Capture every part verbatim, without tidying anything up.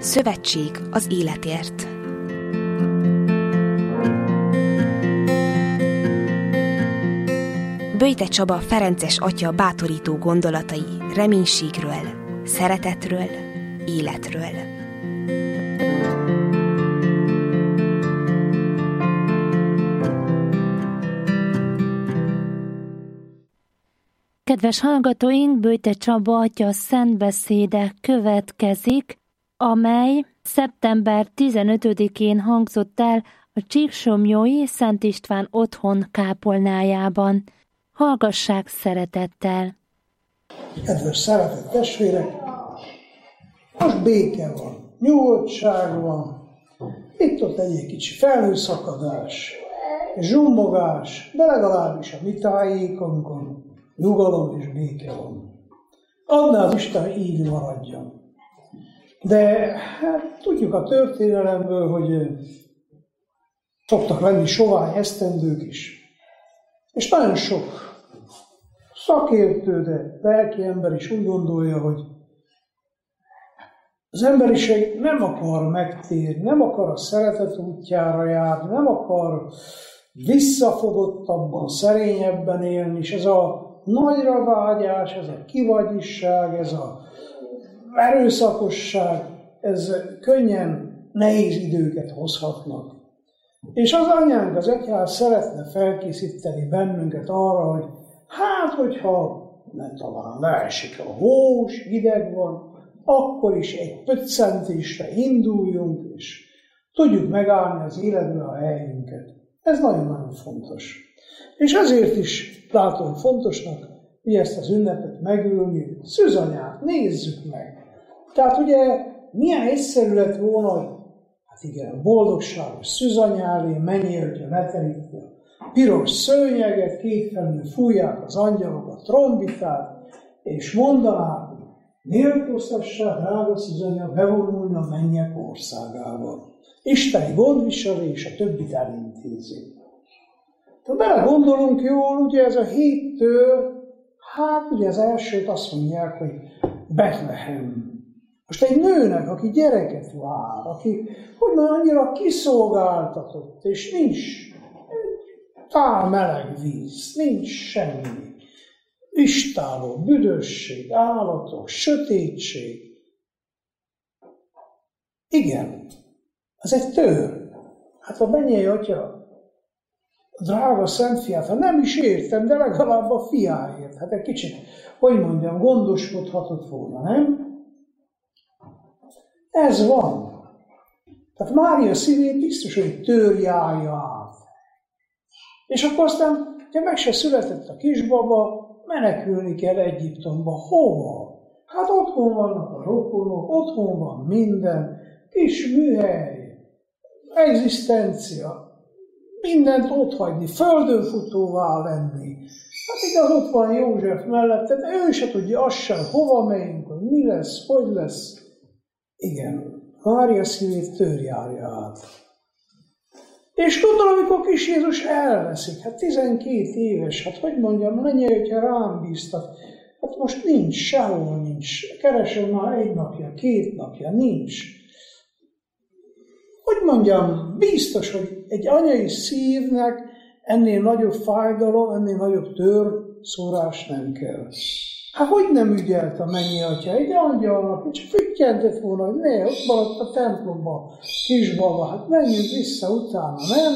Szövetség az életért. Böjte Csaba ferences atya bátorító gondolatai reménységről, szeretetről, életről. Kedves hallgatóink, Böjte Csaba atya szentbeszéde következik, amely szeptember tizenötödikén hangzott el a Csíksomlyói Szent István otthon kápolnájában. Hallgassák szeretettel! Kedves szeretett testvérek, most béke van, nyugodtság van, itt-ott egy kicsi felhőszakadás, zsummogás, de legalábbis a mi tájékonkon nyugalom és béke van. Adná az Isten, hogy így maradjon. De hát, tudjuk a történelemből, hogy szoktak lenni sovány esztendők is. És nagyon sok szakértő, de lelki ember is úgy gondolja, hogy az emberiség nem akar megtérni, nem akar a szeretet útjára járni, nem akar visszafogottabban, szerényebben élni, és ez a nagyra vágyás, ez a kivagyisság, ez a erőszakosság, ez könnyen nehéz időket hozhatnak. És az anyánk, az egyház szeretne felkészíteni bennünket arra, hogy hát, hogyha nem talán leesik a hó, hideg van, akkor is egy pöccentésre induljunk, és tudjuk megállni az életbe a helyünket. Ez nagyon-nagyon fontos. És azért is látom fontosnak, hogy ezt az ünnepet megülni, Szűzanyát nézzük meg. Tehát ugye milyen egyszerű lett volna, hogy hát igen, a boldogságos Szűzanyálé menjél, hogyha leterítja a piros szőnyeget, kétfelül fújják az angyalok a trombitát, és mondanák, hogy méltóztassák drága Szűzanya bevonulni a mennyek országába. Isteni gondviselés a többit elintézi. Ha belegondolunk jól, ugye ez a héttől, hát ugye az elsőt azt mondják, hogy Betlehem. Most egy nőnek, aki gyereket vár, aki, hogy már annyira kiszolgáltatott, és nincs tál meleg víz, nincs semmi. Istáló, büdösség, állatok, sötétség. Igen, az egy tör. Hát a mennyei atya, a drága szent fiát, ha nem is értem, de legalább a fiáért. Hát egy kicsit, hogy mondjam, gondoskodhatott volna, nem? Ez van. Tehát Mária szívét biztos, hogy törjálja át. És akkor aztán, ha meg se született a kisbaba, menekülni kell Egyiptomba. Hova? Hát otthon vannak a rokonok, otthon van minden, kis műhely, egzisztencia, mindent otthagyni, földön futóvá lenni. Hát igaz, ott van József mellett, tehát ő se tudja azt sem, hova megyünk, hogy mi lesz, hogy lesz. Igen, Mária szívét törjárja át. És gondolom, amikor kis Jézus elveszik, hát tizenkét éves, hát hogy mondjam, mennyire, hogyha rám bíztat, hát most nincs, sehol nincs, keresem már egy napja, két napja, nincs. Hogy mondjam, biztos, hogy egy anyai szívnek ennél nagyobb fájdalom, ennél nagyobb törszórás nem kell. Hát hogy nem ügyelt a mennyi atya? Egy angyalnak, csak füttyentett volna, hogy ne, ott maradt a templomban, kisbaba, hát menjünk vissza utána, nem?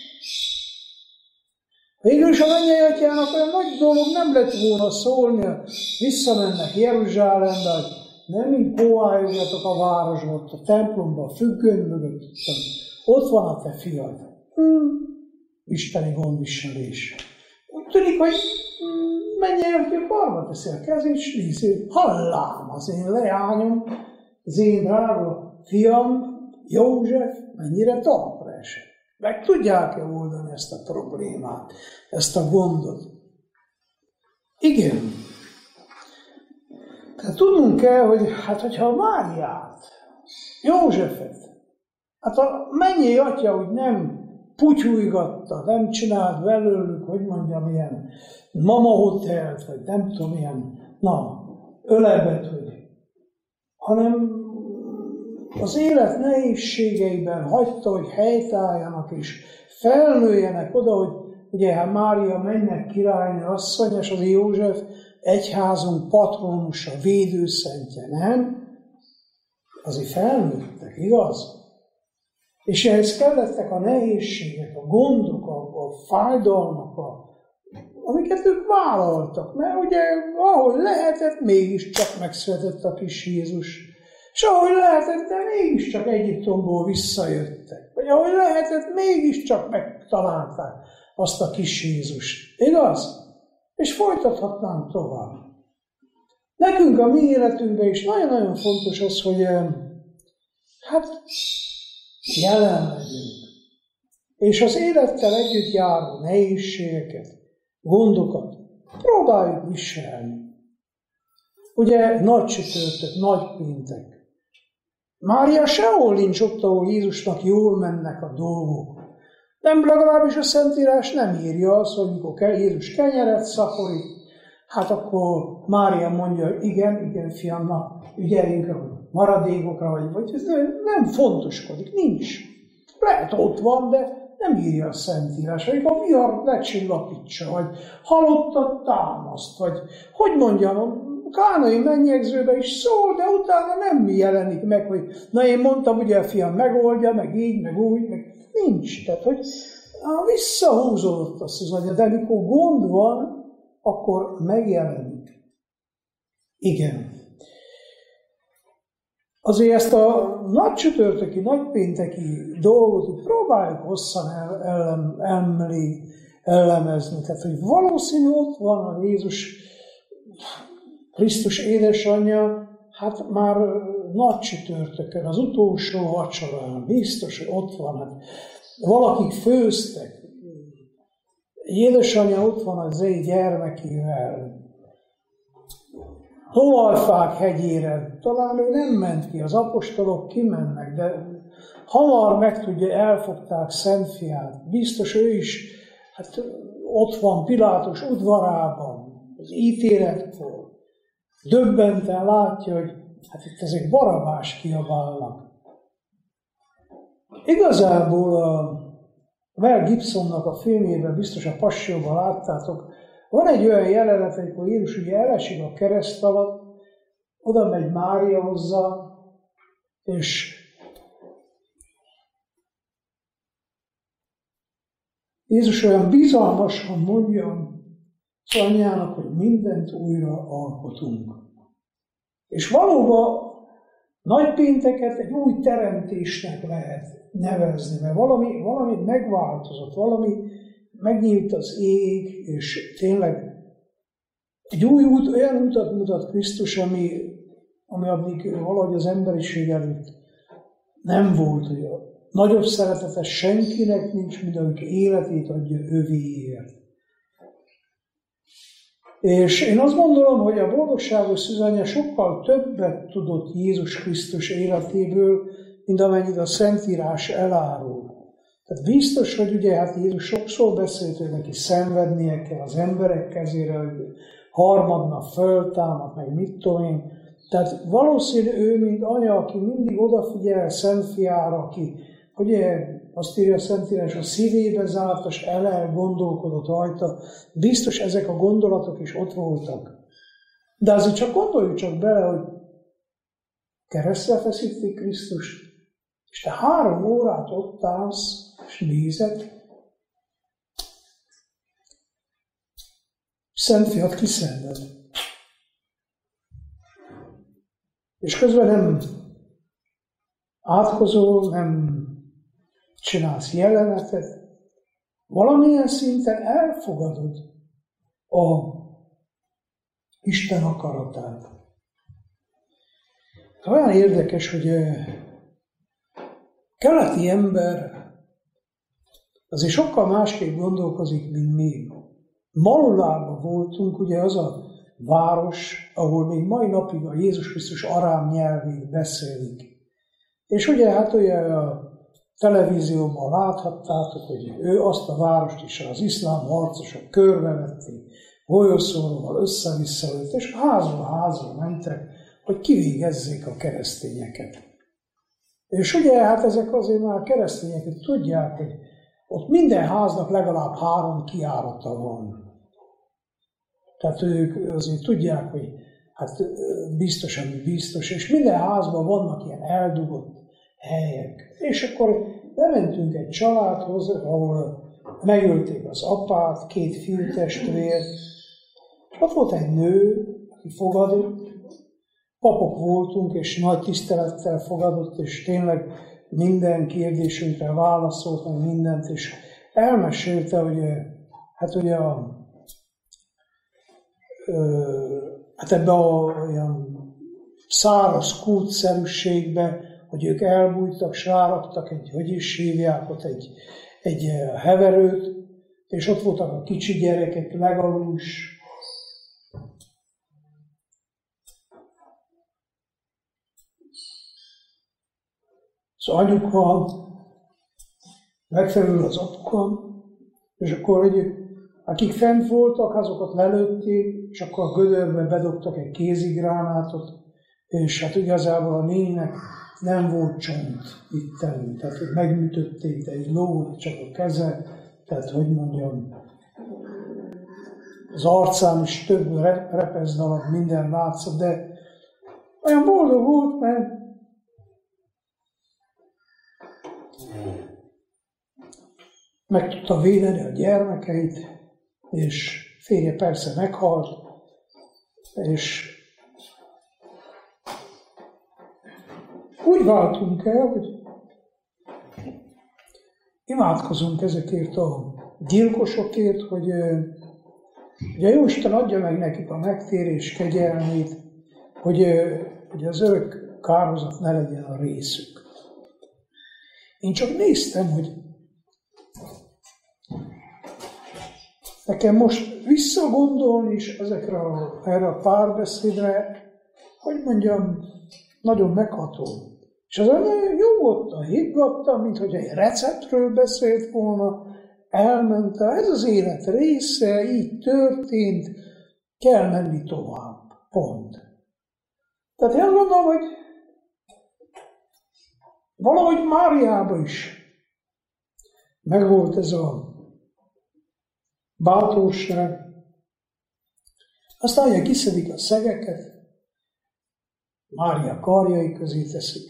Végül is a mennyei atyának olyan nagy dolog nem lett volna szólni, visszamennek Jeruzsálembe, hogy nem így póháljogatok a városba, ott a templomban, a függöny mögött, ott van a te fiad. Hmm. Isteni gondviselés. Úgy tűnik, hogy mennyei atya karba teszi a kezét, és nézi, hallám az én leányom, az én drága fiam, József, mennyire talpra esett. Meg tudják-e oldani ezt a problémát, ezt a gondot? Igen. Tehát tudnunk kell, hogy hát, hogyha a Máriát, Józsefet, hát a mennyei atya úgy nem putyújgatta, nem csinált belőlük, hogy mondjam, ilyen mama hotelt, vagy nem tudom, ilyen, na, ölebet, hogy, hanem az élet nehézségeiben hagyta, hogy helytálljanak és felnőjenek oda, hogy ugye hát Mária mennek királynő asszony, és az József egyházunk patronusa, védőszentje, nem? Azért felnőttek, igaz? És ehhez kellettek a nehézségek, a gondok, a, a fájdalmak, a, amiket ők vállaltak, mert ugye ahogy lehetett, mégiscsak megszületett a kis Jézus. És ahogy lehetett, de mégiscsak Egyiptomból visszajöttek. Vagy ahogy lehetett, mégiscsak megtalálták azt a kis Jézust. Igaz? És folytathatnánk tovább. Nekünk a mi életünkben is nagyon-nagyon fontos az, hogy hát jelen legyünk. És az élettel együtt járó nehézségeket, gondokat próbáljuk viselni. Ugye nagy csütörtök, nagy péntek. Mária sehol nincs ott, ahol Jézusnak jól mennek a dolgok. Nem, legalábbis a Szentírás nem írja azt, hogy mikor Jézus kenyeret szaporít, hát akkor Mária mondja, igen, igen, fiam, na, ügyeljünk a maradékokra, vagy, vagy ez nem fontoskodik, nincs. Lehet ott van, de nem írja a Szentírás, hogy a vihar lecsillapítsa, vagy halottat támaszt, vagy hogy mondjam, a kánai mennyegzőben is szól, de utána nem jelenik meg, hogy na én mondtam, ugye a fiam megoldja, meg így, meg úgy, meg nincs. Tehát, hogy visszahúzódott azt az anya, de amikor gond van, akkor megjelenik. Igen. Azért ezt a nagy csütörtöki, nagypénteki dolgot próbáljuk hosszan el, el, elmeli, ellemezni. Tehát, hogy valószínű ott van a Jézus Krisztus édesanyja, hát már nagy csütörtökön, az utolsó vacsorán, biztos, hogy ott van. Hát valakik főztek. Édesanyja ott van az ő gyermekével. Olajfák hegyére, talán ő nem ment ki, az apostolok kimennek, de hamar megtudja, elfogták Szentfiát. Biztos ő is, hát ott van Pilátus udvarában, az ítéletkor. Döbbenten látja, hogy hát itt ezek Barabás kiabálnak. Igazából a Mel Gibsonnak a filmjében, biztos a Passióban láttátok, van egy olyan jelenet, amikor Jézus ugye elesik a kereszt alatt, oda megy Mária hozzá, és Jézus olyan bizalmasan mondja az anyjának, hogy mindent újra alkotunk. És valóban nagypénteket egy új teremtésnek lehet nevezni, mert valami, valami megváltozott, valami megnyílt az ég, és tényleg egy új út, olyan utat mutat Krisztus, ami, ami addig valahogy az emberiség előtt nem volt. Hogy a nagyobb szeretete senkinek nincs, mint amikor életét adja övéért. És én azt gondolom, hogy a boldogságos szűzanya sokkal többet tudott Jézus Krisztus életéből, mint amennyit a Szentírás elárul. Tehát biztos, hogy ugye hát Jézus sokszor beszélt, hogy neki szenvednie kell az emberek kezére, hogy harmadna föltámad, meg mit tudom én. Tehát valószínű ő, mint anya, aki mindig odafigyel Szentfiára, aki ugye azt írja a Szentírás, a szívébe zárt, és el gondolkodott rajta, biztos ezek a gondolatok is ott voltak. De azért csak gondoljuk csak bele, hogy keresztre feszítik Krisztust, és te három órát ott állsz, és nézed, Szentfiat kiszenved. És közben nem átkozol, nem csinálsz jelenetet, valamilyen szinten elfogadod a Isten akaratát. Olyan érdekes, hogy keleti ember azért sokkal másképp gondolkozik, mint mi. Malulában voltunk, ugye az a város, ahol még mai napig a Jézus Krisztus arám nyelvét beszélik. És ugye hát ugye a televízióban láthattátok, hogy ő azt a várost is az iszlám harcosok körbevették, golyószóróval össze-vissza lőtt, és házról házra mentek, hogy kivégezzék a keresztényeket. És ugye, hát ezek azért már keresztények, hogy tudják, hogy ott minden háznak legalább három kijárata van. Tehát ők azért tudják, hogy hát biztos, ami biztos, és minden házban vannak ilyen eldugott helyek. És akkor bementünk egy családhoz, ahol megölték az apát, két fiútestvért, és ott volt egy nő, aki fogadott, papok voltunk, és nagy tisztelettel fogadott, és tényleg minden kérdésünkre válaszolt, meg mindent, és elmesélte, hogy hát ugye a, hát ebbe a olyan száraz kútszerűségbe, hogy ők elbújtak, s ráraktak egy, hogy is hívják ott, egy, egy heverőt, és ott voltak a kicsi gyerekek, legalus. Az anyuka, megfelelő az apuka, és akkor hogy akik fent voltak, azokat lelőtték, és akkor a gödörbe bedobtak egy kézigránátot, és hát igazából a nének nem volt csont itten, tehát hogy megműtötték egy lót, csak a keze, tehát hogy mondjam, az arcán is több repeszdalag, minden látszott, de olyan boldog volt, mert meg tudta védeni a gyermekeit, és férje persze meghalt, és úgy váltunk el, hogy imádkozunk ezekért a gyilkosokért, hogy ugye Jóisten adja meg nekik a megtérés kegyelmét, hogy, hogy az örök kárhozat ne legyen a részük. Én csak néztem, hogy nekem most visszagondolni is ezekre a, erre a párbeszédre, hogy mondjam, nagyon megható. És az olyan nyugodtan, higgadtan, mint hogy egy receptről beszélt volna, elment, ez az élet része, így történt, kell menni tovább. Pont. Tehát én mondom, hogy valahogy Máriában is megvolt ez a bátorság. Aztán ugye kiszedik a szegeket, Mária karjai közé teszik.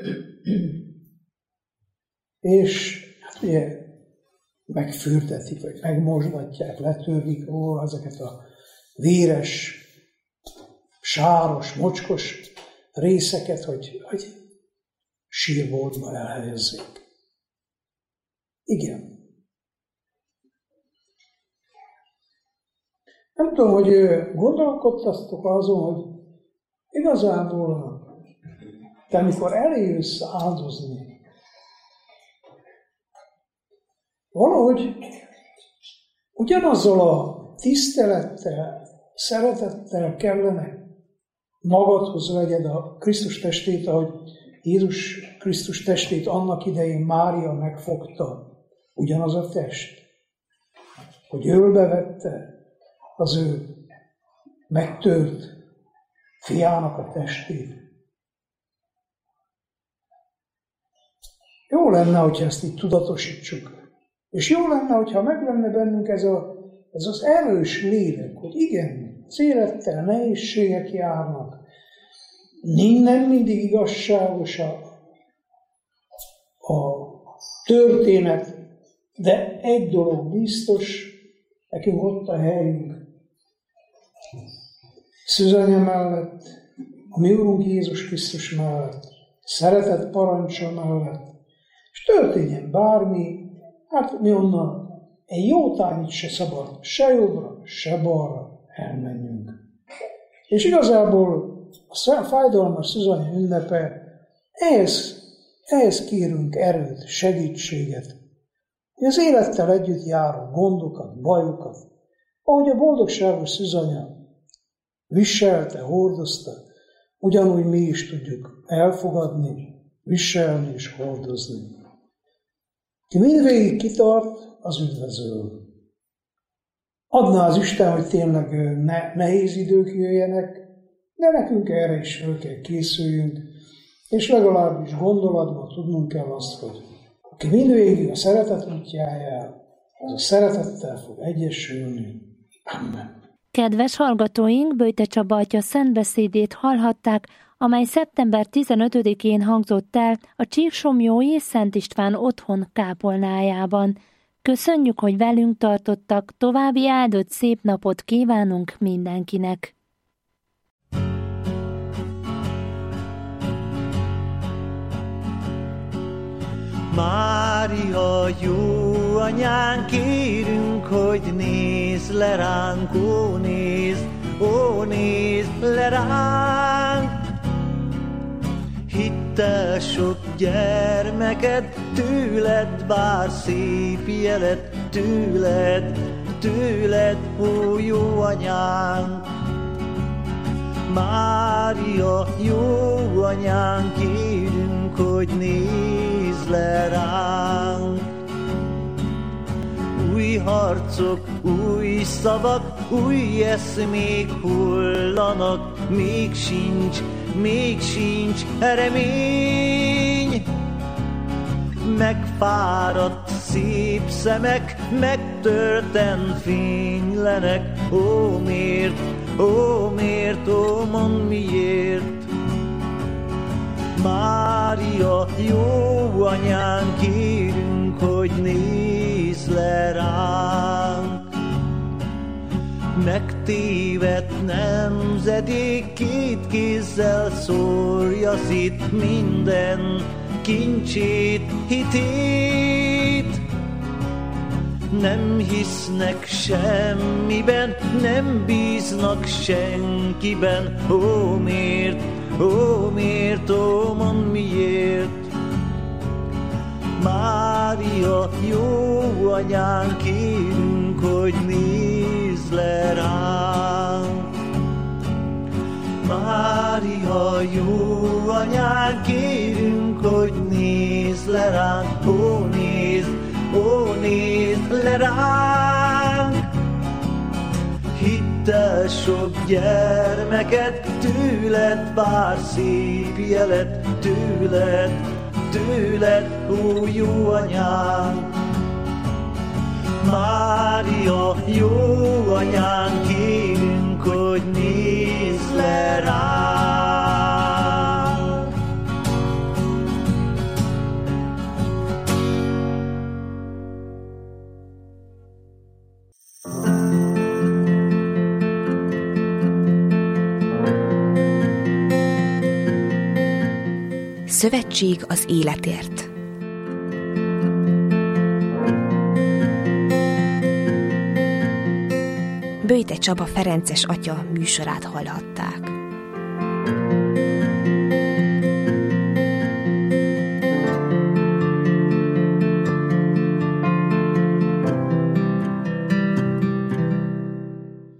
És hát ugye megfürdetik, vagy megmosdatják, letörlik róla ezeket a véres, sáros, mocskos részeket, hogy, hogy sírboltba elhelyezzék. Igen. Nem tudom, hogy gondolkodtatok azon, hogy igazából te amikor eljössz áldozni, valahogy ugyanazzal a tisztelettel, szeretettel kellene magadhoz vegyed a Krisztus testét, ahogy Jézus Krisztus testét annak idején Mária megfogta, ugyanaz a test, hogy ölbevette az ő megtört fiának a testét. Jó lenne, hogyha ezt így tudatosítsuk. És jó lenne, hogyha meg lenne bennünk ez, a, ez az erős lélek, hogy igen, az élettel nehézségek járnak, nem mindig igazságos a, a történet, de egy dolog biztos, nekünk ott a helyünk. Szűzanya mellett, a mi Urunk Jézus Krisztus mellett, szeretet parancsa mellett, és történjen bármi, hát mi onnan egy jó tányit se szabad, se jobbra, se balra elmenjünk. És igazából a fájdalmas szűzanya ünnepe, ehhez, ehhez kérünk erőt, segítséget, hogy az élettel együtt járó gondokat, bajokat, ahogy a boldogságos szűzanya viselte, hordozta, ugyanúgy mi is tudjuk elfogadni, viselni és hordozni. Ki mindvégig kitart, az üdvözöl. Adná az Isten, hogy tényleg ne, nehéz idők jöjjenek, de nekünk erre is fel kell készüljünk, és legalábbis gondolatban tudnunk kell azt, hogy aki mindvégig a szeretet útjáján, az a szeretettel fog egyesülni. Amen. Kedves hallgatóink, Böjte Csaba atya szentbeszédét hallhatták, amely szeptember tizenötödikén hangzott el a Csíksomlyói Szent István otthon kápolnájában. Köszönjük, hogy velünk tartottak, további áldott szép napot kívánunk mindenkinek! Mária, jó anyánk, kérünk, hogy nézz le ránk, ó, nézz, ó, nézz le ránk. Hittel sok gyermeket, tőled vár szép jelet, tőled, tőled, ó, jó anyánk. Mária, jó anyánk, kérünk, hogy nézz le ránk. Új harcok, új szavak, új eszmék hullanak, még sincs, még sincs remény. Megfáradt szép szemek, megtörten fénylenek, ó, miért, ó, miért, ó, mondd miért. Mária, jó anyánk, kérünk, hogy nézz le ránk. Megtévedt nemzedék, két kézzel szórja szét minden kincsét, hitét. Nem hisznek semmiben, nem bíznak senkiben, ó, miért, ó, miért, ó, mondd miért. Mária, jó anyánk, kérünk, hogy nézz le ránk. Mária, jó anyánk, kérünk, hogy nézz le ránk, ó, nézz, ó, nézz le ránk. Hittel sok gyermeket, tőled vár szép jelet, tőled, tőled, ó, jó anyánk. Mária, jó anyánk, kérünk, hogy nézz le ránk. Szövetség az életért. Böjte Csaba ferences atya műsorát hallhatták.